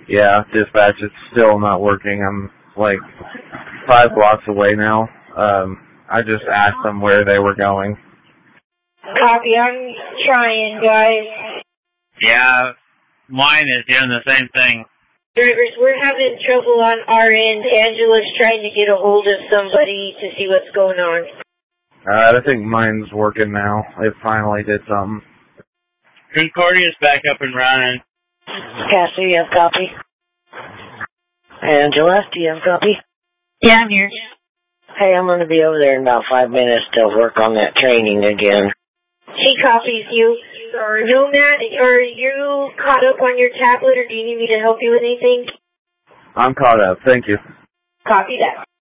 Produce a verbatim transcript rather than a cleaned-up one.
Yeah, dispatch, it's still not working. I'm like five blocks away now. Um, I just asked them where they were going. Copy, I'm trying, guys. Yeah, mine is doing the same thing. Drivers, we're having trouble on our end. Angela's trying to get a hold of somebody to see what's going on. Uh, I think mine's working now. It finally did something. Concordia's back up and running. Cassie, you have copy? Angela, do you have copy? Yeah, I'm here. Hey, I'm going to be over there in about five minutes to work on that training again. She copies you. Or no, Matt, are you caught up on your tablet, or do you need me to help you with anything? I'm caught up. Thank you. Copy that.